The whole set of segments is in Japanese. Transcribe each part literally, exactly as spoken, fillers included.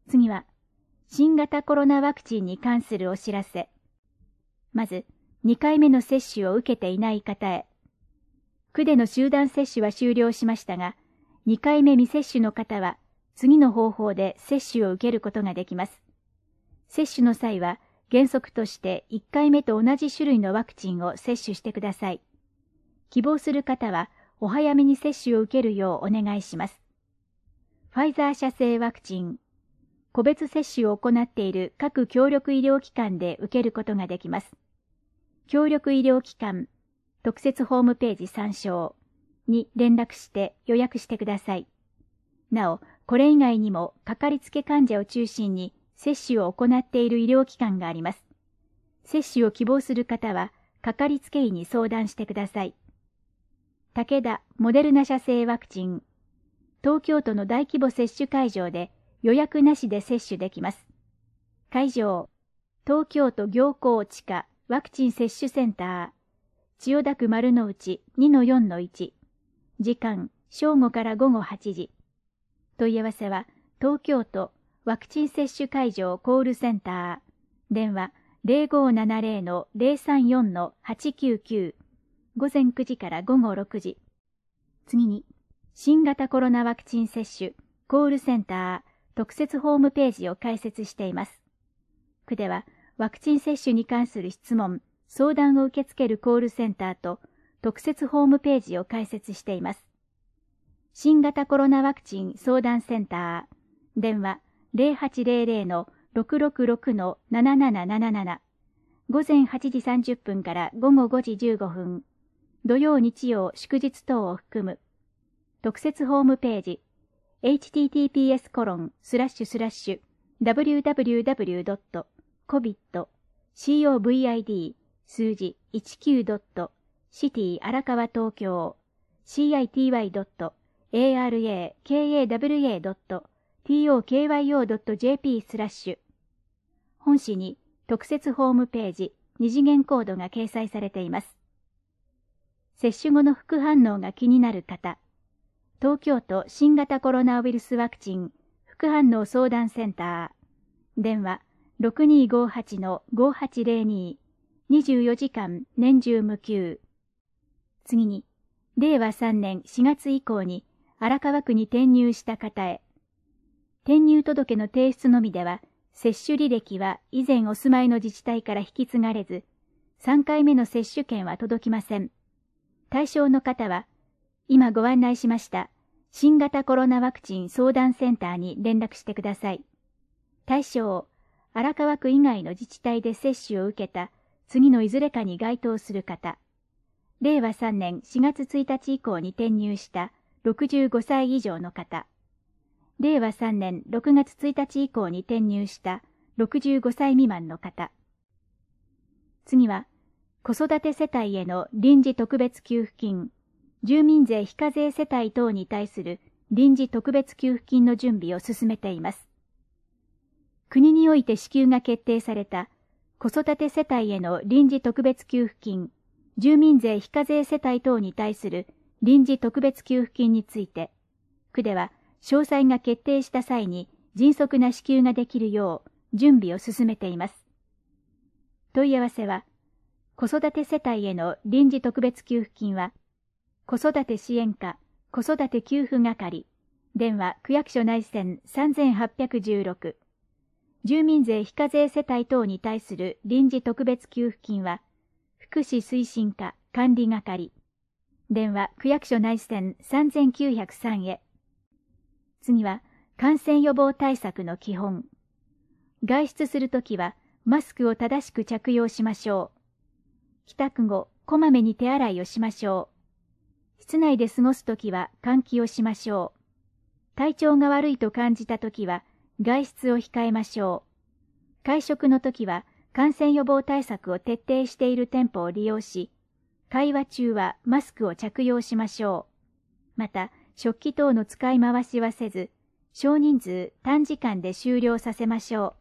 次は、新型コロナワクチンに関するお知らせ。まず、にかいめの接種を受けていない方へ。区での集団接種は終了しましたが、にかいめ未接種の方は、次の方法で接種を受けることができます。接種の際は、原則としていっかいめと同じ種類のワクチンを接種してください。希望する方は、お早めに接種を受けるようお願いします。ファイザー社製ワクチン。個別接種を行っている各協力医療機関で受けることができます。協力医療機関、特設ホームページ参照に連絡して予約してください。なお、これ以外にもかかりつけ患者を中心に接種を行っている医療機関があります。接種を希望する方は、かかりつけ医に相談してください。武田モデルナ社製ワクチン。東京都の大規模接種会場で予約なしで接種できます。会場、東京都行幸地下ワクチン接種センター、千代田区丸の内 にのよんのいち。時間、正午から午後はちじ。問い合わせは、東京都ワクチン接種会場コールセンター。電話 ゼロごーななゼロのゼロさんよんのはちきゅうきゅう。午前くじから午後ろくじ。次に、新型コロナワクチン接種コールセンター特設ホームページを開設しています。区では、ワクチン接種に関する質問、相談を受け付けるコールセンターと特設ホームページを開設しています。新型コロナワクチン相談センター。電話 ゼロはちゼロゼロのろくろくろくのななななななな。午前はちじさんじゅっぷんから午後ごじじゅうごふん。土曜日曜祝日等を含む。特設ホームページ エイチティーティーピーエスコロンスラッシュスラッシュダブリューダブリューダブリュードットコビッドコビッド数字 いちきゅうドットシティ荒川東京 シーアイティーワイドットエーアールエーケーエーダブリューエードットトーキョードットジェーピー スラッシュ。本誌に特設ホームページ二次元コードが掲載されています。接種後の副反応が気になる方、東京都新型コロナウイルスワクチン副反応相談センター。電話 ろくにーごーはちのごはちゼロに。にじゅうよじかん年中無休。次に、れいわさんねんしがつ以降に荒川区に転入した方へ。転入届の提出のみでは、接種履歴は以前お住まいの自治体から引き継がれず、さんかいめの接種券は届きません。対象の方は、今ご案内しました新型コロナワクチン相談センターに連絡してください。対象、荒川区以外の自治体で接種を受けた次のいずれかに該当する方、れいわさんねんしがつついたち以降に転入したろくじゅうごさい以上の方、れいわさんねんろくがつついたち以降に転入したろくじゅうごさい未満の方。次は、子育て世帯への臨時特別給付金、住民税非課税世帯等に対する臨時特別給付金の準備を進めています。国において支給が決定された子育て世帯への臨時特別給付金、住民税非課税世帯等に対する臨時特別給付金について、区では詳細が決定した際に迅速な支給ができるよう準備を進めています。問い合わせは、子育て世帯への臨時特別給付金は、子育て支援課子育て給付係、電話区役所内線さんはっぴゃくじゅうろく、住民税非課税世帯等に対する臨時特別給付金は、福祉推進課管理係、電話区役所内線さんきゅうゼロさんへ。次は、感染予防対策の基本。外出するときは、マスクを正しく着用しましょう。帰宅後、こまめに手洗いをしましょう。室内で過ごすときは換気をしましょう。体調が悪いと感じたときは、外出を控えましょう。会食のときは、感染予防対策を徹底している店舗を利用し、会話中はマスクを着用しましょう。また、食器等の使い回しはせず、少人数短時間で終了させましょう。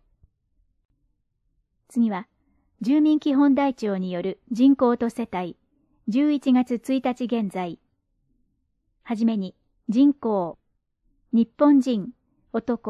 次は、住民基本台帳による人口と世帯、じゅういちがつついたち現在。はじめに、人口、日本人、男、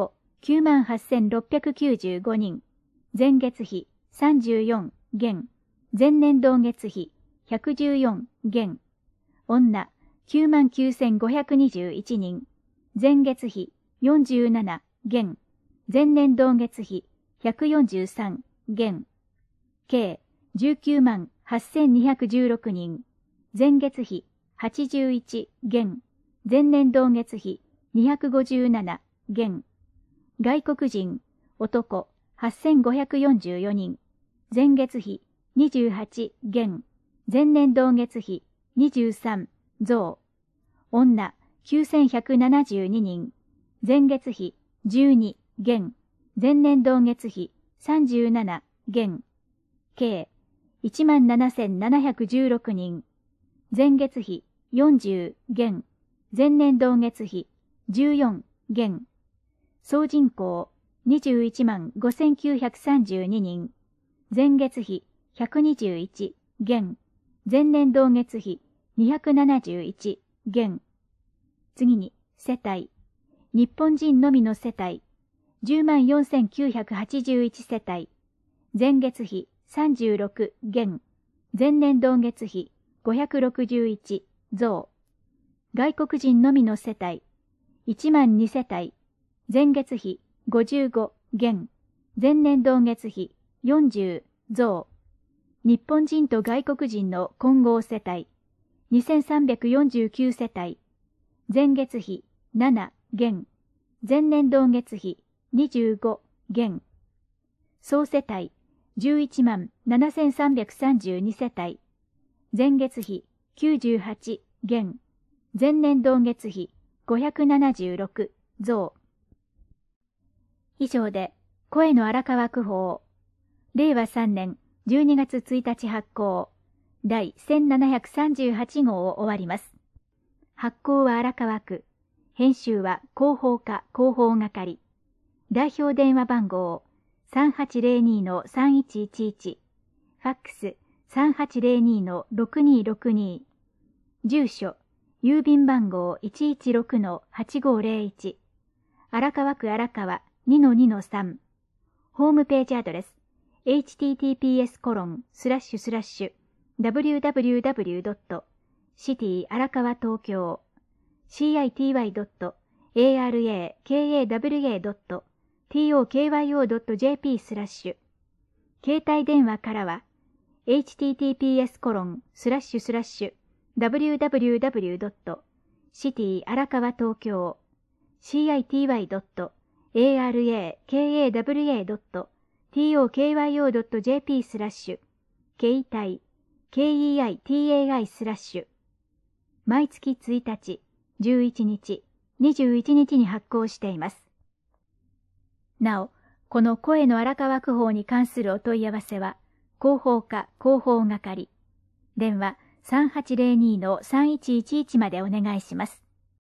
きゅうまんはっせんろっぴゃくきゅうじゅうごにん、前月比さんじゅうよん減、前年同月比ひゃくじゅうよん減、女きゅうまんきゅうせんごひゃくにじゅういちにん、前月比よんじゅうなな減、前年同月比ひゃくよんじゅうさん減、計じゅうきゅうまんはっせんにひゃくじゅうろくにん、前月比はちじゅういち減、前年同月比にひゃくごじゅうなな減、外国人、男はっせんごひゃくよんじゅうよにん、前月比にじゅうはち減、前年同月比にじゅうさん増、女きゅうせんひゃくななじゅうににん、前月比じゅうに減、前年同月比さんじゅうなな減、計いちまんななせんななひゃくじゅうろくにん、前月比よんじゅう減、前年同月比じゅうよん減、総人口にじゅういちまんごせんきゅうひゃくさんじゅうににん、前月比ひゃくにじゅういち減、前年同月比にひゃくななじゅういち減。次に世帯、日本人のみの世帯じゅうまんよんせんきゅうひゃくはちじゅういち世帯、前月比さんじゅうろく減、前年同月比ごひゃくろくじゅういち増、外国人のみの世帯いちまんに世帯、前月比ごじゅうご減、前年同月比よんじゅう増、日本人と外国人の混合世帯にせんさんびゃくよんじゅうきゅう世帯、前月比なな減、前年同月比にじゅうご減、総世帯じゅういちまんななせんさんびゃくさんじゅうに世帯、前月比きゅうじゅうはち減、前年同月比ごひゃくななじゅうろく増。以上で声の荒川区法れいわさんねんじゅうにがつついたち発行第せんななひゃくさんじゅうはち号を終わります。発行は荒川区、編集は広報課広報係、代表電話番号 さんはちぜろにのさんいちいちいち、ファックス さんはちぜろにのろくにろくに、住所郵便番号 いちいちろくのはちごぜろいち、荒川区荒川 にのにのさん、ホームページアドレス エイチティーティーピーエスコロンスラッシュスラッシュダブリューダブリューダブリュードットシティ荒川東京 シーアイティーワイドットエーアールエーケーエーダブリューエードットティーオーケーワイオードットジェーピー スラッシュ、携帯電話からは エイチティーティーピーエスコロンスラッシュスラッシュダブリューダブリューダブリュードットシティ荒川東京 シーアイティーワイドットエーアールエーケーエーダブリューエードットティーオーケーワイオードットジェーピー スラッシュ携帯 ケーイーアイティーエーアイ スラッシュ、毎月ついたち、じゅういちにち、にじゅういちにちに発行しています。なお、この声の荒川区法に関するお問い合わせは、広報課広報係、電話さんはちぜろにのさんいちいちいちまでお願いします。